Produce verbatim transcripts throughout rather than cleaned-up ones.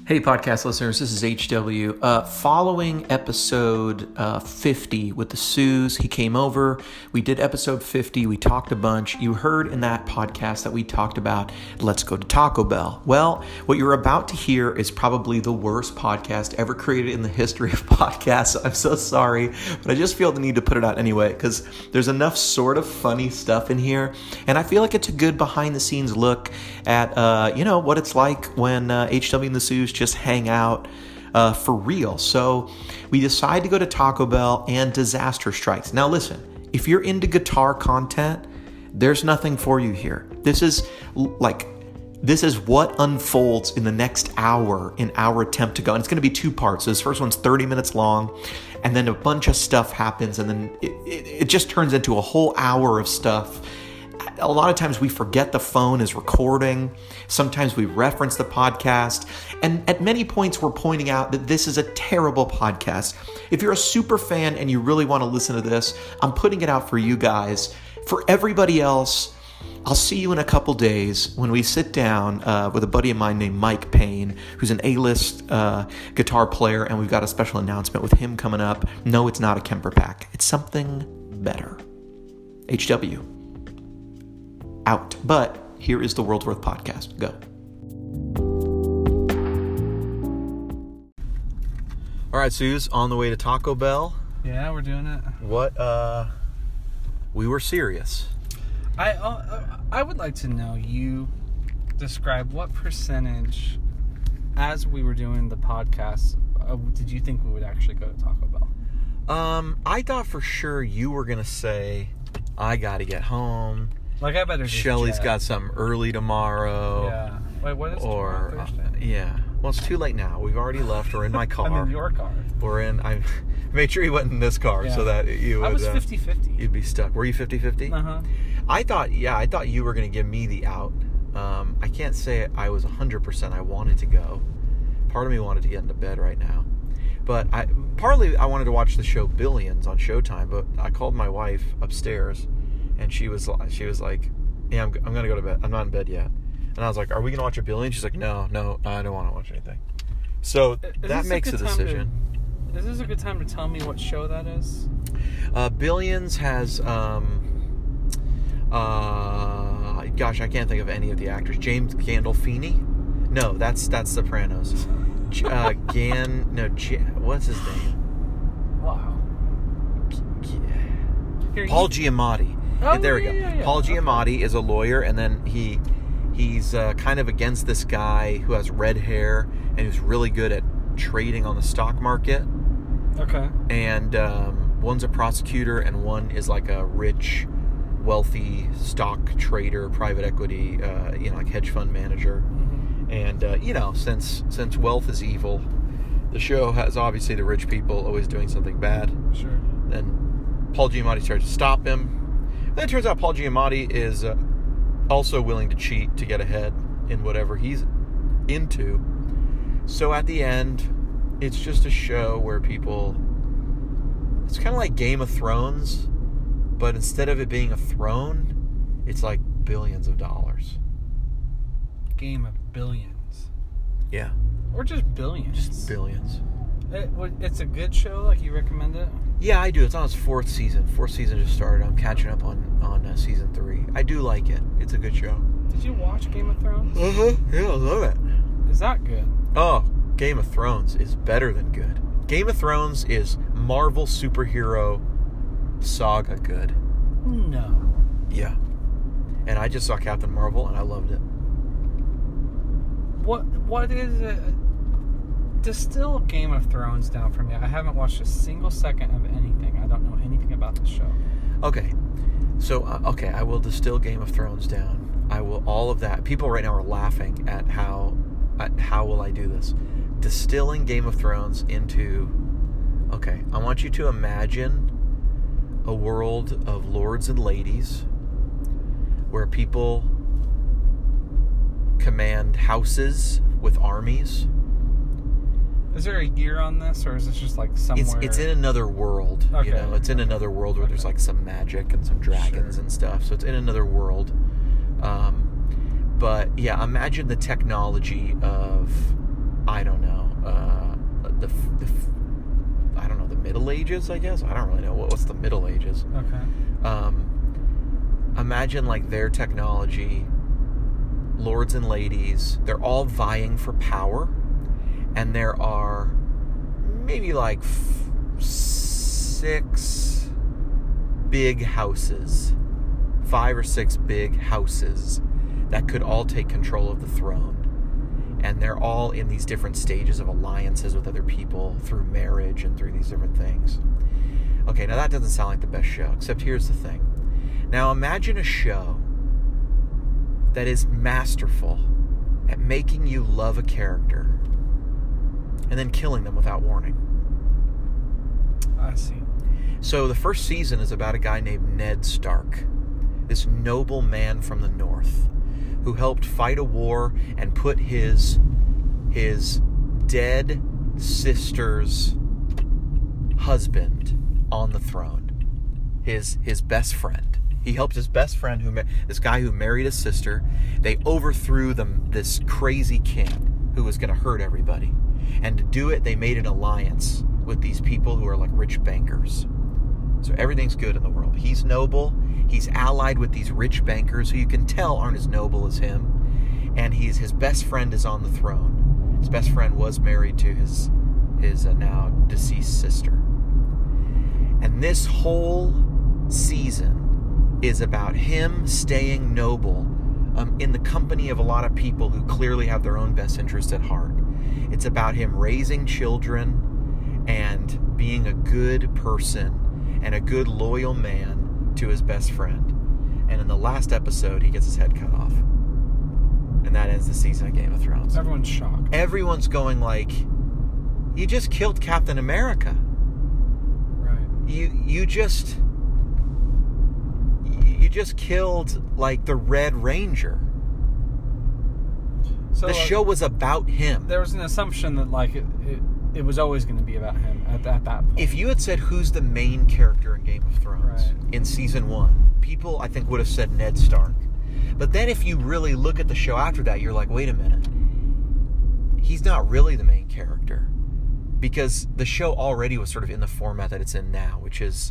Hey, podcast listeners, this is H W. Uh, following episode uh, fifty with the Sues, he came over. We did episode fifty. We talked a bunch. You heard in that podcast that we talked about Let's Go to Taco Bell. Well, what you're about to hear is probably the worst podcast ever created in the history of podcasts. I'm so sorry, but I just feel the need to put it out anyway because there's enough sort of funny stuff in here. And I feel like it's a good behind-the-scenes look at, uh, you know, what it's like when uh, H W and the Sues just hang out uh, for real. So we decide to go to Taco Bell and disaster strikes. Now listen, if you're into guitar content, there's nothing for you here. This is like, this is what unfolds in the next hour in our attempt to go. And it's going to be two parts. So this first one's thirty minutes long, and then a bunch of stuff happens, and then it, it, it just turns into a whole hour of stuff. A lot of times we forget the phone is recording. Sometimes we reference the podcast. And at many points we're pointing out that this is a terrible podcast. If you're a super fan and you really want to listen to this, I'm putting it out for you guys. For everybody else, I'll see you in a couple days when we sit down uh, with a buddy of mine named Mike Payne, who's an A-list uh, guitar player, and we've got a special announcement with him coming up. No, it's not a Kemper pack. It's something better. H W. Out. But here is the World's Worth podcast. Go. All right, Suze, on the way to Taco Bell. Yeah, we're doing it. What, uh, we were serious. I uh, I would like to know, you describe what percentage, as we were doing the podcast, uh, did you think we would actually go to Taco Bell? Um, I thought for sure you were going to say, I got to get home. Like, I better just Shelly's jet. got something early tomorrow. Yeah. Wait, what is or, tomorrow, Thursday? Uh, yeah. Well, it's too late now. We've already left. We're in my car. I'm in your car. We're in... I made sure you went in this car yeah. so that you would... I was fifty-fifty. Uh, you'd be stuck. Were you fifty-fifty? Uh-huh. I thought... Yeah, I thought you were going to give me the out. Um, I can't say I was one hundred percent I wanted to go. Part of me wanted to get into bed right now. But I partly I wanted to watch the show Billions on Showtime, but I called my wife upstairs, and she was she was like... Yeah, I'm, I'm going to go to bed. I'm not in bed yet. And I was like, are we going to watch a Billion? She's like, no, no, I don't want to watch anything. So is that makes a, a decision. To, is this a good time to tell me what show that is? Uh, Billions has, um, uh, gosh, I can't think of any of the actors. James Gandolfini? No, that's that's Sopranos. uh, Gan, no, G, what's his name? Wow. G, Here, Paul you, Giamatti. Oh, there we yeah, go. Yeah, yeah. Paul Giamatti okay. is a lawyer, and then he he's uh, kind of against this guy who has red hair and who's really good at trading on the stock market. Okay. And um, one's a prosecutor, and one is like a rich, wealthy stock trader, private equity, uh, you know, like hedge fund manager. Mm-hmm. And uh, you know, since since wealth is evil, the show has obviously the rich people always doing something bad. Sure. Then Paul Giamatti tries to stop him. Then it turns out Paul Giamatti is uh, also willing to cheat to get ahead in whatever he's into. So at the end, it's just a show where people... It's kind of like Game of Thrones, but instead of it being a throne, it's like billions of dollars. Game of Billions. Yeah. Or just billions. Just billions. It, it's a good show, like you recommend it? Yeah, I do. It's on its fourth season. Fourth season just started. I'm catching up on, on uh, season three. I do like it. It's a good show. Did you watch Game of Thrones? Uh-huh. Yeah, I love it. Is that good? Oh, Game of Thrones is better than good. Game of Thrones is Marvel superhero saga good. No. Yeah. And I just saw Captain Marvel, and I loved it. What? What is it? Distill Game of Thrones down for me. I haven't watched a single second of anything. I don't know anything about the show. Okay. So, uh, okay, I will distill Game of Thrones down. I will, all of that. People right now are laughing at how, at how will I do this. Distilling Game of Thrones into, okay, I want you to imagine a world of lords and ladies where people command houses with armies. Is there a year on this, or is this just like somewhere? It's, it's in another world, okay. you know. It's in another world where okay. there's like some magic and some dragons sure. and stuff. So it's in another world. Um, but yeah, imagine the technology of I don't know, uh, the, the I don't know, the Middle Ages, I guess. I don't really know what, what's the Middle Ages. Okay. Um, imagine like their technology, lords and ladies, they're all vying for power, and there are maybe like f- six big houses, five or six big houses that could all take control of the throne. And they're all in these different stages of alliances with other people through marriage and through these different things. Okay, now that doesn't sound like the best show, except here's the thing. Now imagine a show that is masterful at making you love a character and then killing them without warning. I see. So the first season is about a guy named Ned Stark, this noble man from the north, who helped fight a war and put his his dead sister's husband on the throne. His his best friend. He helped his best friend, who this guy who married his sister. They overthrew them this crazy king who was going to hurt everybody. And to do it, they made an alliance with these people who are like rich bankers. So everything's good in the world. He's noble. He's allied with these rich bankers who you can tell aren't as noble as him. And he's his best friend is on the throne. His best friend was married to his his uh, now deceased sister. And this whole season is about him staying noble um, in the company of a lot of people who clearly have their own best interest at heart. It's about him raising children and being a good person and a good, loyal man to his best friend. And in the last episode, he gets his head cut off. And that ends the season of Game of Thrones. Everyone's shocked. Everyone's going like, you just killed Captain America. Right. You you just you just killed like the Red Ranger. So the like, show was about him. There was an assumption that like it, it, it was always going to be about him at, at that point. If you had said who's the main character in Game of Thrones right. in season one, people I think would have said Ned Stark. But then if you really look at the show after that, you're like, wait a minute. He's not really the main character. Because the show already was sort of in the format that it's in now, which is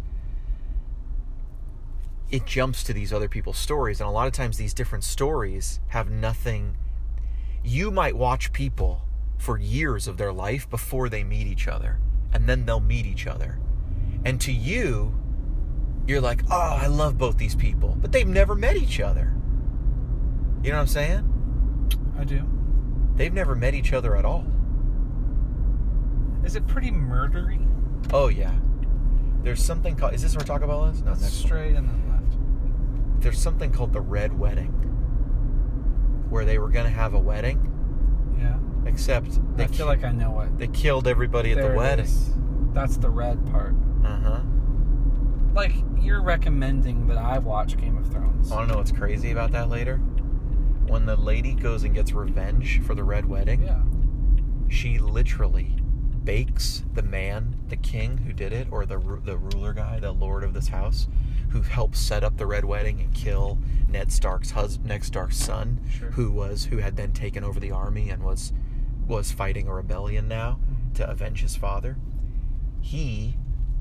it jumps to these other people's stories. And a lot of times these different stories have nothing. You might watch people for years of their life before they meet each other. And then they'll meet each other. And to you, you're like, oh, I love both these people. But they've never met each other. You know what I'm saying? I do. They've never met each other at all. Is it pretty murdery? Oh, yeah. There's something called... Is this what we're talking about, Liz? No, That's next straight one. and then left. There's something called the Red Wedding, where they were going to have a wedding, Yeah. except they I feel ki- like I know it. they killed everybody at There the it wedding. is. That's the red part. Uh-huh. Like, you're recommending that I watch Game of Thrones. Want to know what's crazy about that later? When the lady goes and gets revenge for the Red Wedding, Yeah. she literally bakes the man, the king who did it, or the the ruler guy, the lord of this house, who helped set up the Red Wedding and kill Ned Stark's husband, Ned Stark's son, Sure. who was who had then taken over the army and was was fighting a rebellion now Mm-hmm. to avenge his father. He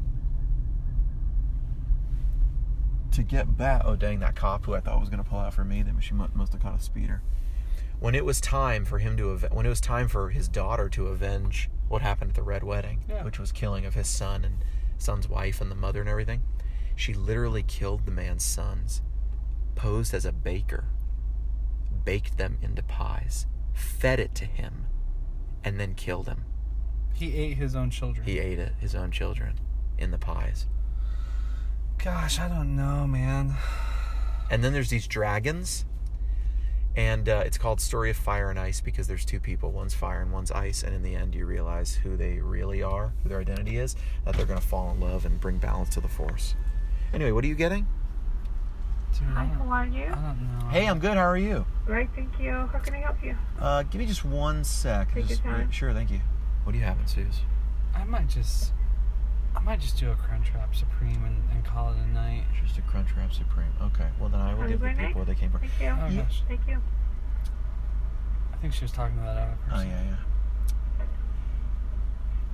to get back. Oh dang! That cop who I thought was going to pull out for me, then she must have caught a speeder. When it was time for him to ave- when it was time for his daughter to avenge what happened at the Red Wedding, Yeah. which was killing of his son and son's wife and the mother and everything, she literally killed the man's sons, posed as a baker, baked them into pies, fed it to him, and then killed him. He ate his own children. He ate it, his own children, in the pies. Gosh, I don't know, man. And then there's these dragons, and uh, it's called Story of Fire and Ice because there's two people, one's fire and one's ice, and in the end you realize who they really are, who their identity is, that they're going to fall in love and bring balance to the Force. Anyway, what are you getting? Dude, I Hi, don't, how are you? I don't know. Hey, I'm good. How are you? Great, thank you. How can I help you? Uh, give me just one sec. Take Just- your time. Sure, thank you. What do you have, Suze? I might just, I might just do a Crunchwrap Supreme and, and call it a night. Just a Crunchwrap Supreme. Okay, well then I will Have a give the great people night. what they came for. Thank you. Oh Yeah. gosh, Thank you. I think she was talking to that other Oh, person. yeah, yeah.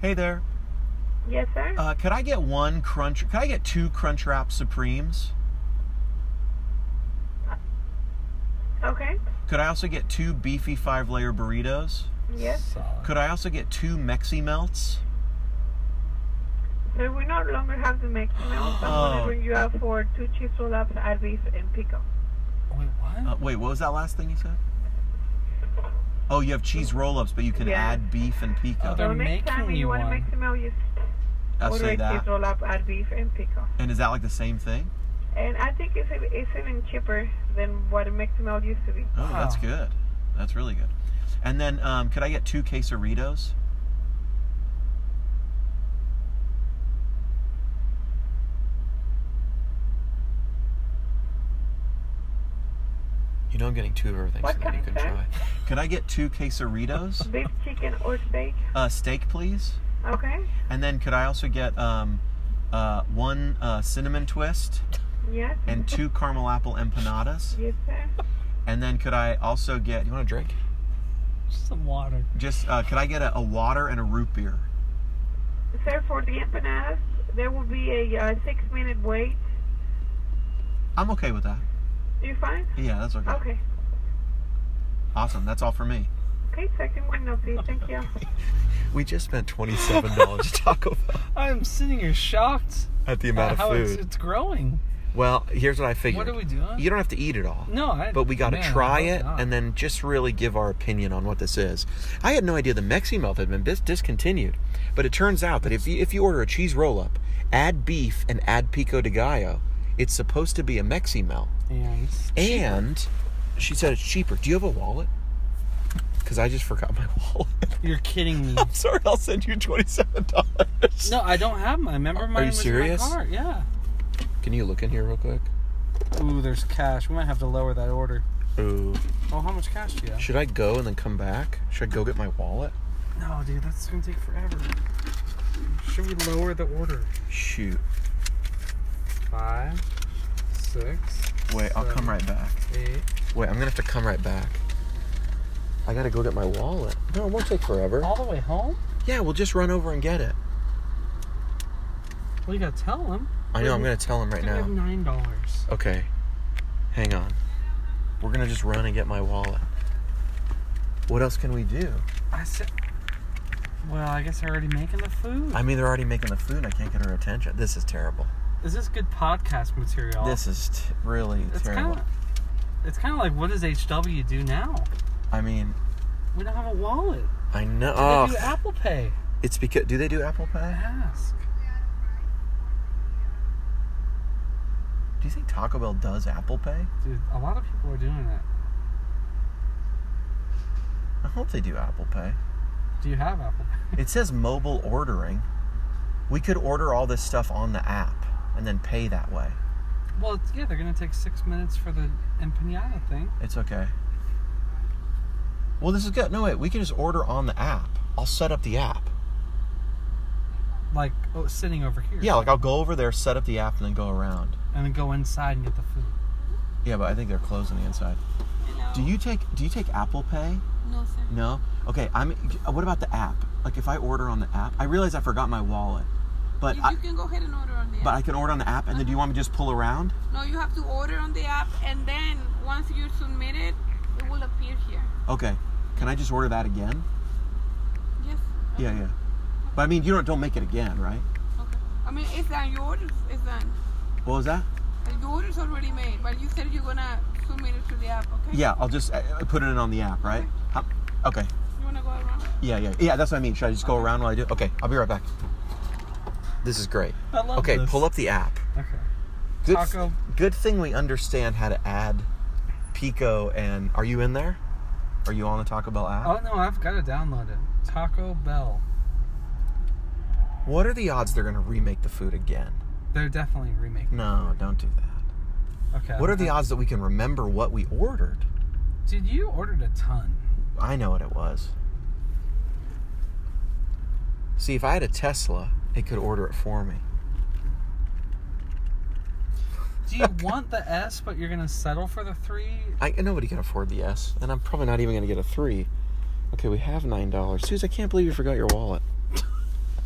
Hey there. Yes, sir. Uh, could I get one crunch? Could I get two Crunchwrap Supremes? Okay. Could I also get two beefy five-layer burritos? Yes. Solid. Could I also get two Mexi Melts? So we no longer have the Mexican meals. I'm Oh. going to bring you out for two cheese roll-ups, add beef, and pico. Wait, what? Uh, wait, what was that last thing you said? Oh, you have cheese roll-ups, but you can Yeah. add beef and pico. Oh, they're So next time making you you want a one. Mexican meal, you I'll order say a that. cheese roll-up, add beef, and pico. And is that like the same thing? And I think it's, it's even cheaper than what a Mexican meal used to be. Oh, that's Wow. good. That's really good. And then, um, could I get two quesaritos? You know I'm getting two of everything, What so then you kind, can sir? try. Could I get two quesaritos? Beef, chicken, or steak. Uh, steak, please. Okay. And then could I also get um, uh, one uh, cinnamon twist Yes. and two caramel apple empanadas? Yes, sir. And then could I also get, you want a drink? Just some water. Just, uh, could I get a, a water and a root beer? Sir, for the empanadas, there will be a uh, six-minute wait. I'm okay with that. You fine? Yeah, that's okay. Okay. Awesome. That's all for me. Okay, second window, please. Thank you. We just spent twenty-seven dollars at Taco Bell I'm sitting here shocked at the at amount how of it's, food. it's growing. Well, here's what I figured. What are we doing? You don't have to eat it all. No, I. But we got to man, try I hope it not. and then just really give our opinion on what this is. I had no idea the Mexi Melt had been dis- discontinued. But it turns out that if you, if you order a cheese roll-up, add beef and add pico de gallo, it's supposed to be a Mexi Melt. And, it's And she said it's cheaper. Do you have a wallet? Because I just forgot my wallet. cheaper. You're kidding me. I'm sorry, I'll send you twenty-seven dollars. No, I don't have mine. Remember mine you was serious? in my car. Yeah. Can you look in here real quick? Ooh, there's cash. We might have to lower that order. Ooh. Oh, how much cash do you have? Should I go and then come back? Should I go get my wallet? No, dude, that's gonna take forever. Should we lower the order? Shoot. Five, six. Wait, I'll come seven, right back. Eight. Wait, I'm gonna have to come right back. I gotta go get my wallet. No, it won't take forever. All the way home? Yeah, we'll just run over and get it. Well, you gotta tell him. I know, I'm gonna tell him right We have now. nine dollars. Okay. Hang on. We're gonna just run and get my wallet. What else can we do? I said. Well, I guess they're already making the food. I mean, they're already making the food. I can't get her attention. This is terrible. Is this good podcast material? This is t- really It's terrible. kind of. It's kind of like, what does H W do now? I mean, We don't have a wallet. I know. They Oh, do Apple Pay. it's because. Do they do Apple Pay? Ask. Do you think Taco Bell does Apple Pay? Dude, a lot of people are doing it. I hope they do Apple Pay. Do you have Apple Pay? It says mobile ordering. We could order all this stuff on the app and then pay that way. Well, it's, yeah, they're going to take six minutes for the empanada thing. It's okay. Well, this is good. No, wait. We can just order on the app. I'll set up the app. Like, oh, sitting over here. Yeah, like I'll go over there, set up the app, and then go around. And then go inside and get the food. Yeah, but I think they're closed on the inside. Hello. Do you take Do you take Apple Pay? No, sir. No. Okay. I'm. What about the app? Like if I order on the app, I realize I forgot my wallet, but you, I you can go ahead and order on the app. but I can order on the app, and then do you want me to just pull around? No, you have to order on the app, and then once you submit it, it will appear here. Okay. Can I just order that again? Yes. Yeah, yeah. But I mean, you don't don't make it again, right? Okay. I mean, it's done. Your order is done. What was that? Uh, Your order's already made, but you said you're gonna submit it to the app, okay? Yeah, I'll just uh, put it in on the app, right? How, okay. You wanna go around? Yeah, yeah, yeah. That's what I mean. Should I just go around while I do? Okay, I'll be right back. This is great. I love Okay, this. pull up the app. Okay. Good, Taco. Good thing we understand how to add Pico and. Are you in there? Are you on the Taco Bell app? Oh, no, I've got to download it. Taco Bell. What are the odds they're gonna remake the food again? They're definitely remaking No, don't do that. Okay. What are the odds that we can remember what we ordered? Dude, you ordered a ton. I know what it was. See, if I had a Tesla, it could order it for me. Do you want the S, but you're going to settle for the three? I nobody can afford the S, and I'm probably not even going to get a three. Okay, we have nine dollars. Suze, I can't believe you forgot your wallet.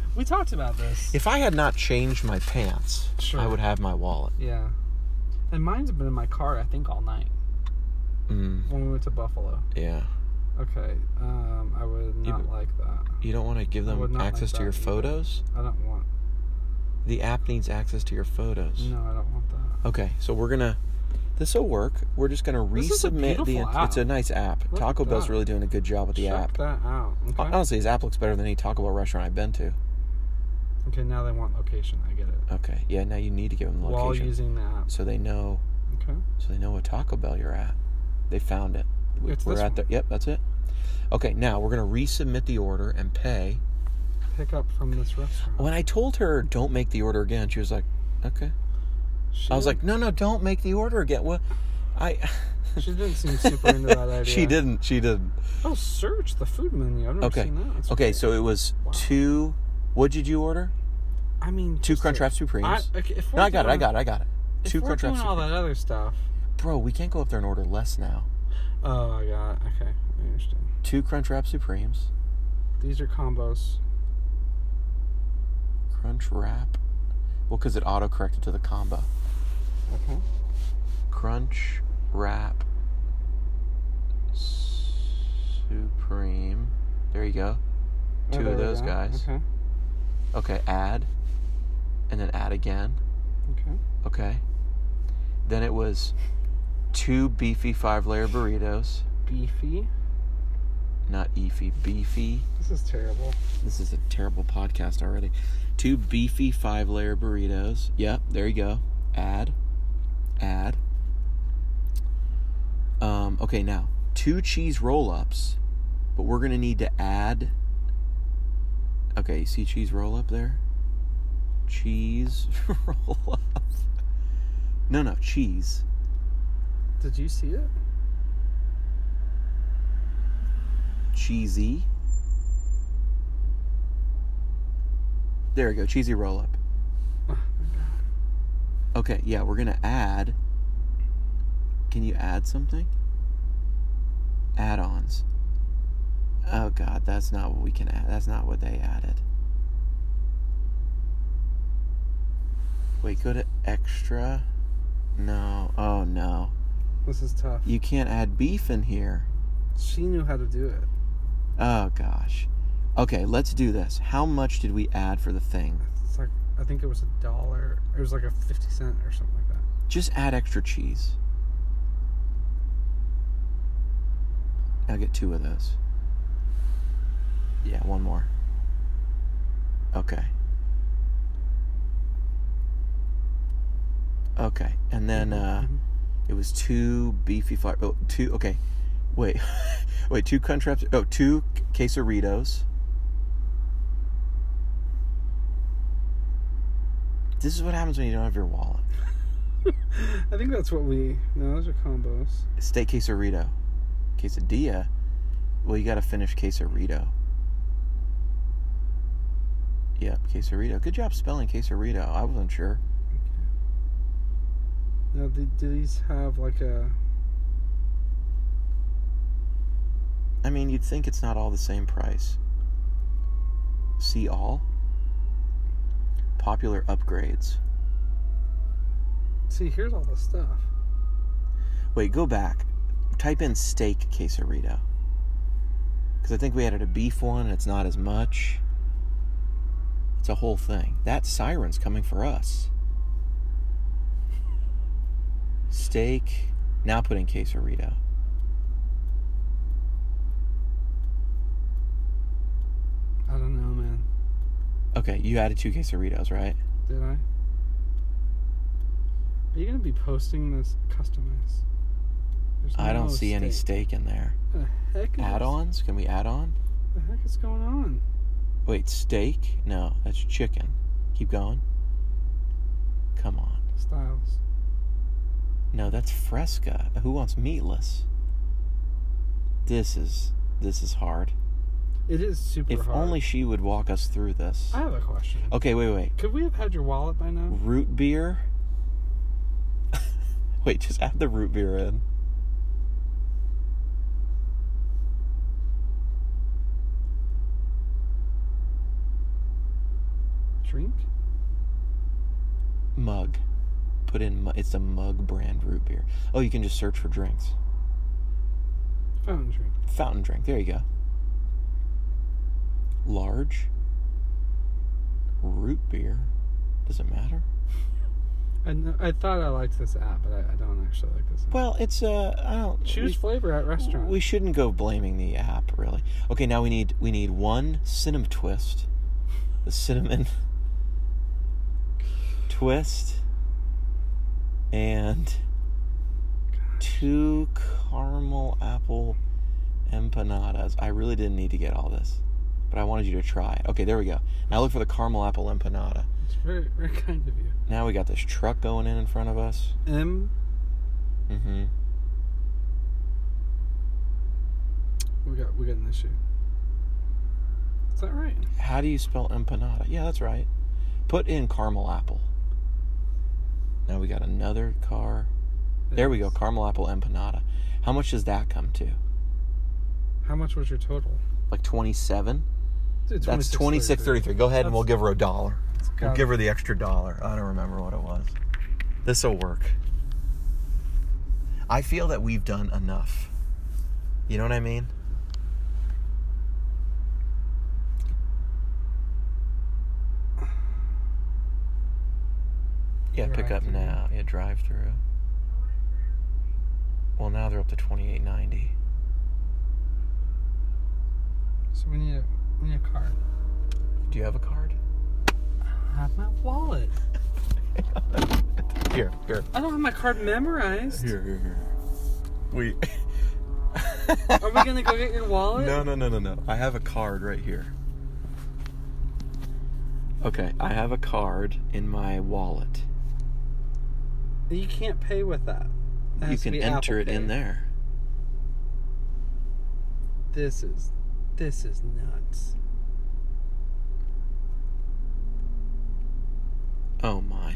We talked about this. If I had not changed my pants, Sure. I would have my wallet. Yeah. And mine's been in my car, I think, all night. Mm, When we went to Buffalo. yeah. Okay. Um, I would You not d- like that. You don't want to give I them would not access like to your that either. photos? I don't want... The app needs access to your photos. No, I don't want that. Okay, so we're going to... This will work. We're just going to This is a resubmit the... beautiful app. It's a nice app. Look Taco at Bell's that. really doing a good job with the Check app. that out. Okay. Honestly, his app looks better than any Taco Bell restaurant I've been to. Okay, now they want location. I get it. Okay, yeah, now you need to give them the While location. using the app. So they know... Okay. So they know what Taco Bell you're at. They found it. We- It's we're this at one. the... Yep, that's it. Okay, now we're going to resubmit the order and pay. Pick up from this restaurant. When I told her don't make the order again, she was like, okay. She I was didn't- like, no, no, don't make the order again. What? I... She didn't seem super into that idea. She didn't. She didn't. Oh, search the food menu. I've never Okay. seen that. That's Okay, weird. so it was Wow. two... What did you order? I mean, Two just Crunchwrap to- Supremes. I, okay, if No, we're I got it. I doing- got it. I got it. If Two we're Crunchwrap doing all Supremes. that other stuff. Bro, we can't go up there and order less now. Oh, I got it. Okay, I understand. Two Crunchwrap Supremes. These are combos. Crunch Wrap. Well, because it auto-corrected to the combo. Okay. Crunch Wrap Supreme. There you go. Oh, Two there of we those go. guys. Okay. Okay, add. And then add again. Okay. Okay. Then it was two beefy five-layer burritos. Beefy. Not eefy, beefy. This is terrible. This is a terrible podcast already. Two beefy five-layer burritos. Yep, there you go. Add. Add. Um, okay, now, two cheese roll-ups, but we're going to need to add... Okay, you see cheese roll-up there? Cheese roll-up. No, no, cheese. Did you see it? Cheesy. There we go, cheesy roll-up. Oh, my God. Okay, yeah, we're gonna add. Can you add something? Add-ons. Oh God, that's not what we can add. That's not what they added. Wait, go to extra. No. Oh no. This is tough. You can't add beef in here. She knew how to do it. Oh gosh. Okay, let's do this. How much did we add for the thing? It's like, I think it was a dollar. It was like a fifty cent or something like that. Just add extra cheese. I'll get two of those. Yeah, one more. Okay. Okay, and then uh, Mhm. it was two beefy fire. Oh, two. Okay, wait, wait. Two Crunchwraps. Oh, two quesaritos. This is what happens when you don't have your wallet. I think that's what we. No, those are combos. Steak quesarito. Quesadilla. Well, you got to finish quesarito. Yep, quesarito. Good job spelling quesarito. I wasn't sure. Now, do, do these have like a? I mean, you'd think it's not all the same price. See all. Popular upgrades. See, here's all the stuff. Wait, go back. Type in steak quesarito. Because I think we added a beef one and it's not as much. It's a whole thing. That siren's coming for us. Steak. Now put in quesarito. I don't know, man. Okay, you added two quesaritos, right? Did I? Are you gonna be posting this customized? There's I don't no see any steak in there. What the heck is Add-ons? Can we add on? What the heck is going on? Wait, steak? No, that's chicken. Keep going. Come on. Styles. No, that's Fresca. Who wants meatless? This is this is hard. It is super If hard. only she would walk us through this. I have a question. Okay, wait, wait. Could we have had your wallet by now? Root beer? Wait, just add the root beer in. Mug. Put in, mu- it's a Mug brand root beer. Oh, you can just search for drinks. Fountain drink. Fountain drink. There you go. Large. Root beer. Does it matter? I, kn- I thought I liked this app, but I, I don't actually like this app. Well, it's uh, I don't Choose we, flavor at restaurant. We shouldn't go blaming the app, really. Okay, now we need we need one cinnamon twist, the cinnamon twist, and two caramel apple empanadas. I really didn't need to get all this, but I wanted you to try it. Okay, there we go. Now look for the caramel apple empanada. It's very, very kind of you. Now we got this truck going in in front of us. M. Mm-hmm. We got we got an issue. Is that right? How do you spell empanada? Yeah, that's right. Put in caramel apple. Now we got another car. There we go, caramel apple empanada. How much does that come to? How much was your total? Like twenty-seven? Dude, That's twenty-six thirty-three. Go ahead and That's- we'll give her a dollar. We'll got give it. her the extra dollar. I don't remember what it was. This'll work. I feel that we've done enough. You know what I mean? Yeah, pick up Drive-through. now. Yeah, drive through. Well, now they're up to twenty-eight ninety. So we need a we need a card. Do you have a card? I have my wallet. Here, here. I don't have my card memorized. Here, here, here. We. Are we gonna go get your wallet? No, no, no, no, no. I have a card right here. Okay, I have a card in my wallet. You can't pay with that. It You has to can be enter Apple it in Pay. there. This is this is nuts. Oh my.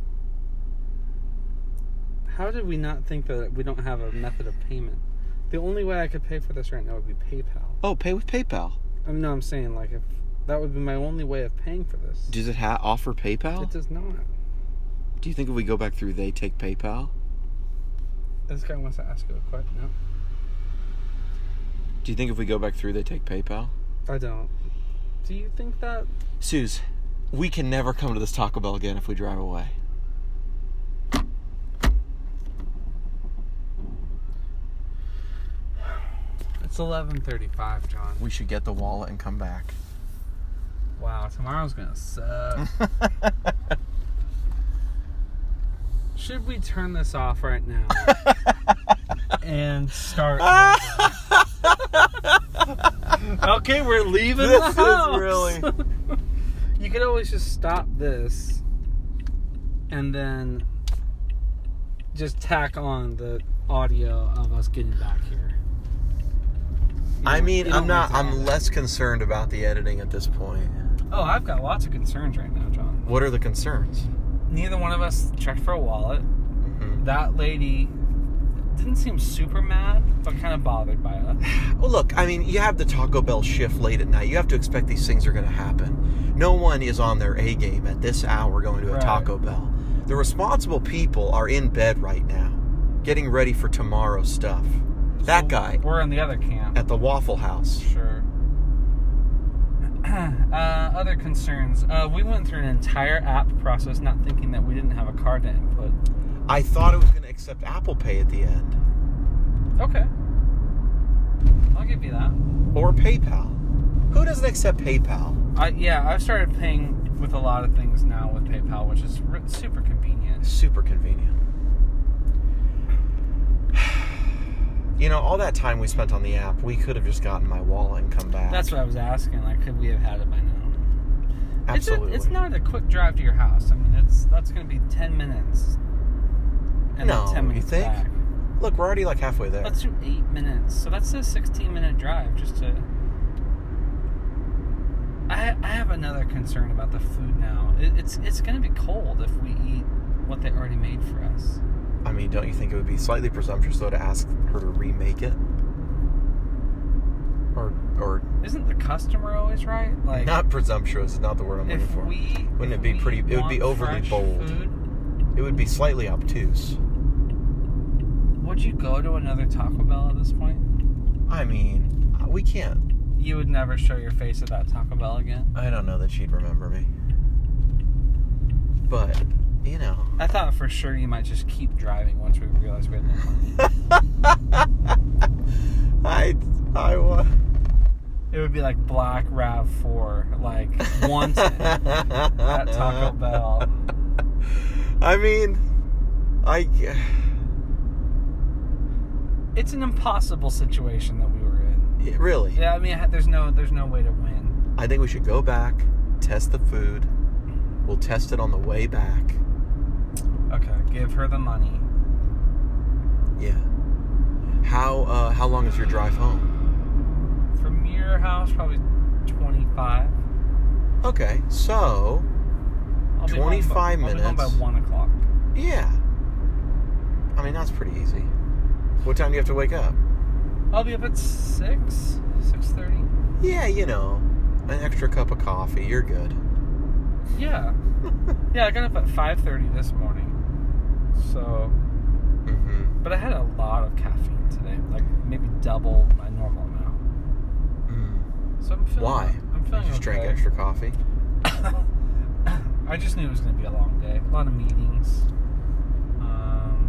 How did we not think that we don't have a method of payment? The only way I could pay for this right now would be PayPal. Oh, pay with PayPal. I mean, no, I'm saying like if that would be my only way of paying for this. Does it ha- offer PayPal? It does not. Do you think if we go back through, they take PayPal? This guy wants to ask you a question. No, Do you think if we go back through, they take PayPal? I don't. Do you think that? Suze, we can never come to this Taco Bell again if we drive away. It's eleven thirty-five, John. We should get the wallet and come back. Wow, tomorrow's gonna suck. Should we turn this off right now and start? Okay, we're leaving This the is house. really- You could always just stop this and then just tack on the audio of us getting back here. You I don't- mean, you I'm don't not, need to I'm have less concerned about the editing at this point. that. Oh, I've got lots of concerns right now, John. What are the concerns? Neither one of us checked for a wallet. Mm-hmm. That lady didn't seem super mad, but kind of bothered by us. Well, look, I mean, you have the Taco Bell shift late at night. You have to expect these things are going to happen. No one is on their A game at this hour going to a Right. Taco Bell. The responsible people are in bed right now, getting ready for tomorrow's stuff. That So guy We're in the other camp. at the Waffle House. Sure. uh, other concerns. Uh, we went through an entire app process not thinking that we didn't have a card to input. I thought it was going to accept Apple Pay at the end. Okay. I'll give you that. Or PayPal. Who doesn't accept PayPal? I, yeah, I've started paying with a lot of things now with PayPal, which is r- super convenient. Super convenient. You know, all that time we spent on the app, we could have just gotten my wallet and come back. That's what I was asking. Like, could we have had it by now? Absolutely. It's, a, it's not a quick drive to your house. I mean, it's that's going to be ten minutes. And No, then ten you minutes think? back. Look, we're already like halfway there. Let's do eight minutes. So that's a sixteen minute drive just to. I I have another concern about the food now. It, it's it's going to be cold if we eat what they already made for us. I mean, don't you think it would be slightly presumptuous, though, to ask her to remake it? Or, or Isn't the customer always right? Like, not presumptuous is not the word I'm looking if for. we Wouldn't if it be we pretty- it would be want overly fresh bold. Food, it would be slightly obtuse. Would you go to another Taco Bell at this point? I mean, we can't. You would never show your face at that Taco Bell again? I don't know that she'd remember me. But, you know. I thought for sure you might just keep driving once we realized we had no money. I, I was. It would be like Black RAV four, like wanted at Taco Bell. I mean, I. It's an impossible situation that we were in. Yeah, really? Yeah, I mean, there's no, there's no way to win. I think we should go back, test the food. We'll test it on the way back. Okay, give her the money. Yeah. How uh, how long is your drive home? From your house, probably twenty-five. Okay, so I'll be twenty-five home by, minutes. I'll be home by one o'clock. Yeah. I mean, that's pretty easy. What time do you have to wake up? I'll be up at six, six thirty. Yeah, you know, an extra cup of coffee. You're good. Yeah. Yeah, I got up at five thirty this morning. So, Mm-hmm. but I had a lot of caffeine today, like maybe double my normal amount. Mm. So I'm feeling. Why? I'm feeling You just okay. drank extra coffee? I just knew it was going to be a long day. A lot of meetings. Um,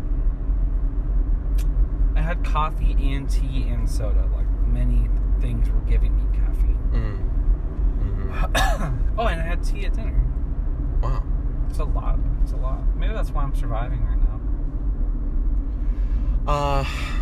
I had coffee and tea and soda. Like many things were giving me caffeine. Mm. Mm-hmm. Oh, and I had tea at dinner. Wow. It's a lot. It's a lot. Maybe that's why I'm surviving right now. Uh,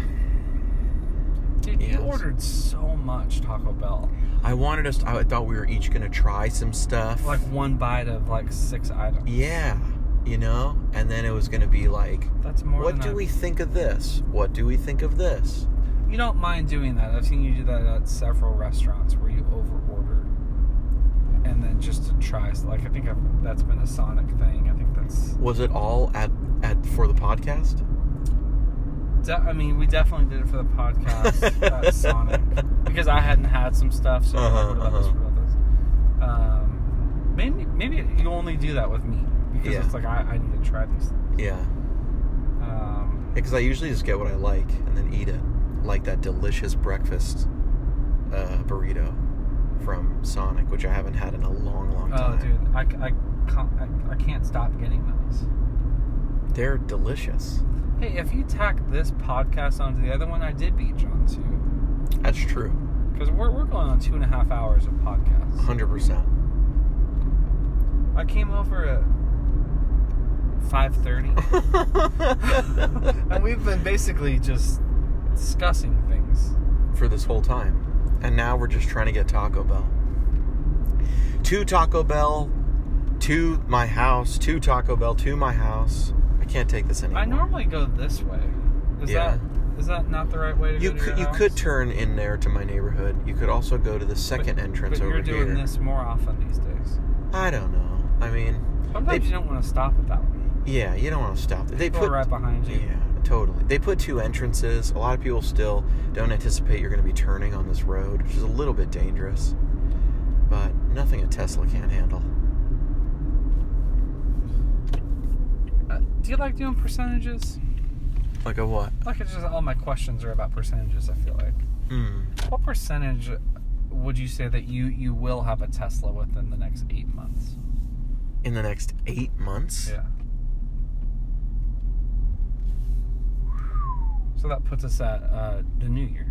Dude, yes. you ordered so much Taco Bell. I wanted us. To, I thought we were each gonna try some stuff. Like one bite of like six items. Yeah, you know. And then it was gonna be like, That's more what than do I've- we think of this? What do we think of this? You don't mind doing that. I've seen you do that at several restaurants where you over-order and then just to try. Like I think I've, that's been a Sonic thing. I think that's. Was it all at at for the podcast? De- I mean, we definitely did it for the podcast at Sonic because I hadn't had some stuff, so Uh-huh, I ordered uh-huh. this, ordered this. Um, maybe maybe you only do that with me because Yeah. it's like I, I need to try these things. Yeah. Um, Because I usually just get what I like and then eat it, like that delicious breakfast uh, burrito from Sonic, which I haven't had in a long, long oh, time. dude, I, I, can't, I, I can't stop getting those. They're delicious. Hey, if you tack this podcast onto the other one, I did beat John too. That's true. Because we're, we're going on two and a half hours of podcast. one hundred percent. I came over at five thirty. And we've been basically just discussing things. For this whole time. And now we're just trying to get Taco Bell. To Taco Bell, to my house, to Taco Bell, to my house. I can't take this anymore. I normally go this way. Is Yeah. that is that not the right way to You go to could your you house? could turn in there to my neighborhood. You could also go to the second But- entrance but over you're doing here. this more often these days. I don't know. I mean, Sometimes they- you don't want to stop at that one. yeah, you don't want to stop. They People put are right behind you. Yeah, totally. They put two entrances. A lot of people still don't anticipate you're going to be turning on this road, which is a little bit dangerous. But nothing a Tesla can't handle. Uh, do you like doing percentages? Like a what? Like it's just all my questions are about percentages. I feel like. Hmm. What percentage would you say that you you will have a Tesla within the next eight months? In the next eight months? Yeah. So that puts us at uh, the new year.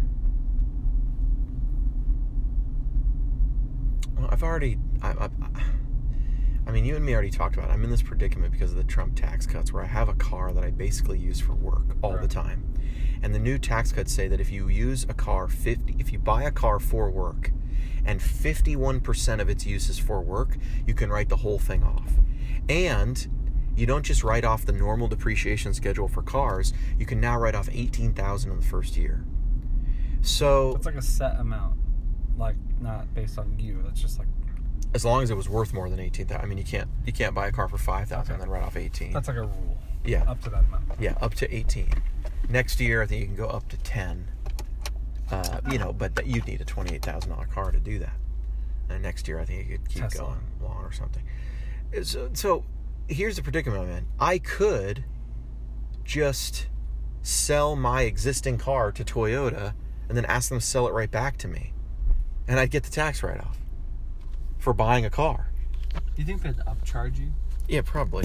Well, I've already. I, I, I mean, you and me already talked about it. I'm in this predicament because of the Trump tax cuts, where I have a car that I basically use for work all Right. the time. And the new tax cuts say that if you use a car fifty, if you buy a car for work, and fifty-one percent of its use is for work, you can write the whole thing off. And you don't just write off the normal depreciation schedule for cars. You can now write off eighteen thousand dollars in the first year. So It's like a set amount, like not based on you. That's just like as long as it was worth more than eighteen thousand, I mean, you can't you can't buy a car for five thousand and then write off eighteen. that's like a rule. Yeah. Up to that amount. Yeah, up to eighteen. Next year, I think you can go up to ten. Uh, you know, but that you'd need a twenty-eight thousand dollars car to do that. And next year, I think you could keep Tesla. going long or something. So, so here's the predicament I'm in. I could just sell my existing car to Toyota and then ask them to sell it right back to me. And I'd get the tax write-off for buying a car. Do you think they'd upcharge you? Yeah, probably.